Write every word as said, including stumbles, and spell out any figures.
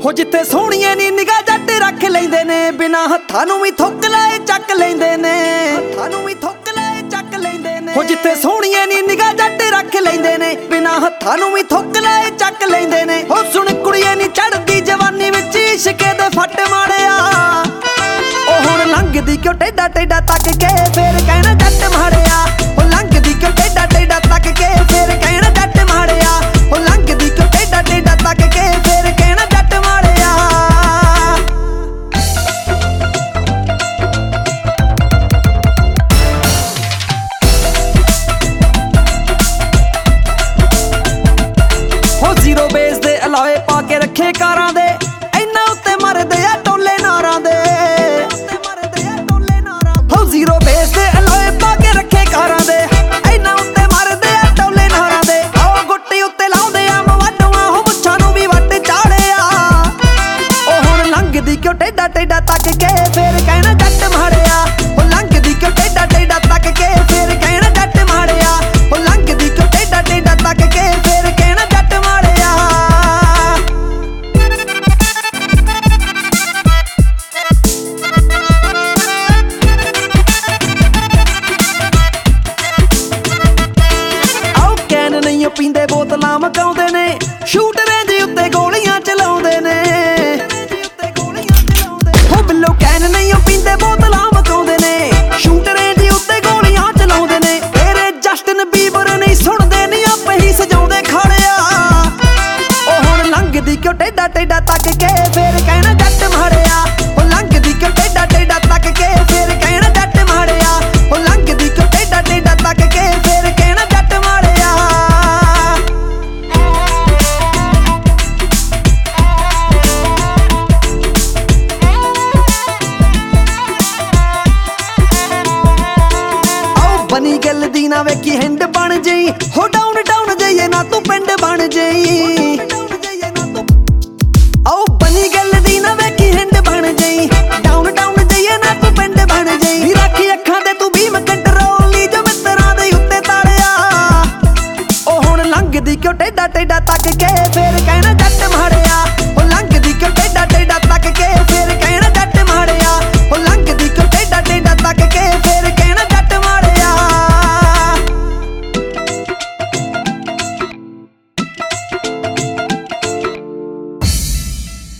ਹੋ ਜਿੱਥੇ ਸੋਹਣੀਆਂ ਨੀ ਨਿਗਾਹ ਜੱਟ ਰੱਖ ਲੈਂਦੇ ਨੇ, ਬਿਨਾ ਹੱਥਾਂ ਨੂੰ ਵੀ ਥੁੱਕ ਲਾਏ ਚੱਕ ਲੈਂਦੇ ਨੇ, ਹੱਥਾਂ ਨੂੰ ਵੀ ਥੁੱਕ ਲਾਏ ਚੱਕ ਲੈਂਦੇ ਨੇ। ਹੋ ਜਿੱਥੇ ਸੋਹਣੀਆਂ ਨੀ ਨਿਗਾਹ ਜੱਟ ਰੱਖ ਲੈਂਦੇ ਨੇ, ਬਿਨਾ ਹੱਥਾਂ ਨੂੰ ਵੀ ਥੁੱਕ ਲਾਏ ਚੱਕ ਲੈਂਦੇ ਨੇ। ਹੋ ਸੁਣ ਕੁੜੀਏ ਨੀ ਚੜਦੀ ਜਵਾਨੀ ਵਿੱਚ ਇਸ਼ਕੇ ਦੇ ਫੱਟ ਮਾਰਿਆ, ਉਹ ਹੁਣ ਲੰਘਦੀ ਕਿਉਂ ਟੇਡਾ ਟੇਡਾ ਤੱਕ ਕੇ ਫੇਰ ਕਹਿਣਾ ਜੱਟ ਮਾਰਿਆ। ਉਹ ਲੰਘਦੀ ਕਿਉਂ ਟੇਡਾ ਟੇਡਾ ਤੱਕ ਕੇ ਫੇਰ ਕਹਿਣਾ ਜੱਟ ਮਾਰਿਆ। ਉਹ ਲੰਘਦੀ ਕਿਉਂ ਟੇਡਾ ਟੇਡਾ ਤੱਕ ਕੇ ਫੇਰ ਕਹਿਣਾ ਜੱਟ ਮਾਰਿਆ। ਹੋ ਜ਼ੀਰੋ ਬੇਸ ਦੇ ਅਲਾਵੇ ਪਾ ਕੇ ਰੱਖੇ ਕਾਰਾਂ ਦੇ, ਇੰਨਾ ਉੱਤੇ ਮਰਦੇ ਆ ਟੋਲੇ ਨਾਰਾਂ ਦੇ। ਹੋ ਜ਼ੀਰੋ ਬੇਸ ਦੇ ਅਲਾਵੇ ਪਾ ਕੇ ਰੱਖੇ ਕਾਰਾਂ ਦੇ, ਇੰਨਾ ਉੱਤੇ ਮਰਦੇ ਆ ਟੋਲੇ ਨਾਰਾਂ ਦੇ। ਉਹ ਗੁੱਟੀ ਉੱਤੇ ਲਾਉਂਦੇ ਆ ਮਵਾਡੂਆਂ, ਹੋ ਮੁੱਛਾਂ ਨੂੰ ਵੀ ਵੱਟ ਚਾੜਿਆ। ਉਹ ਹੁਣ ਲੰਘਦੀ ਕਿਉਂ ਟੇਡਾ ਟੇਡਾ ਤੱਕ ਕੇ ਫੇਰ ਕਹਿਣਾ ਜੱਟ ਮਾਰਿਆ। ਉਹ ਲੰਘਦੀ ਕਿਉਂ ਟੇਡਾ ਟੇਡਾ ਤੱਕ ਕੇ ਫੇਰ ਕਹਿਣਾ ਜੱਟ ਮਾਰਿਆ। ਉਹ ਲੰਘਦੀ ਕਿਉਂ ਟੇਡਾ ਟੇਡਾ ਤੱਕ ਕੇ ਫੇਰ ਕਹਿਣਾ ਜੱਟ ਮਾਰਿਆ। ਆਓ ਕੈਨ ਨਹੀਂ ਪੀਂਦੇ ਬੋਤਲਾਂ ਮਕਾਉਂਦੇ ਨੇ, ਸ਼ੂਟ ਰੇਂਜ ਉੱਤੇ ਗੋਲੀਆਂ ਚਲਾਉਂਦੇ ਨੇ। ਹੋ ਬਿੱਲੋ ਕੈਨ ਨਹੀਂ ਪੀਂਦੇ ਬੋਤਲਾਂ ਮਕਾਉਂਦੇ ਨੇ, ਸ਼ੂਟ ਰੇਂਜ ਉੱਤੇ ਗੋਲੀਆਂ ਚਲਾਉਂਦੇ ਨੇ। ਤੇਰੇ ਜਸਟਨ ਬੀਬਰ ਨਹੀਂ ਸੁਣਦੇ ਨੀ ਆਪੇ ਹੀ ਸਜਾਉਂਦੇ ਖਾੜਿਆ। ਉਹ ਹੁਣ ਲੰਘਦੀ ਕਿਉਂ ਟੇਡਾ ਟੇਡਾ ਤੱਕ ਕੇ ਫੇਰ ਕਹਿਣਾ ਜੱਟ ਮਾਰਿਆ। ਉਹ ਲੰਘਦੀ ਕਿਉਂ ਟੇਡਾ ਟੇਡਾ ਤੱਕ ਕੇ ਫੇਰ ਕਹਿਣਾ ਜੱਟ ਮਾਰਿਆ। ਉਹ ਲੰਘਦੀ ਕਿਉਂ ਟੇਡਾ ਟੇਡਾ ਤੱਕ ਕੇ ਫੇਰ ਕਹਿਣਾ ਜੱਟ ਮਾਰਿਆ। ਆਓ ਬਣੀ ਗੱਲ ਦੀ ਨਾ ਵੇਖੀ ਹਿੰਡ ਬਣ ਜਈ, ਹੋ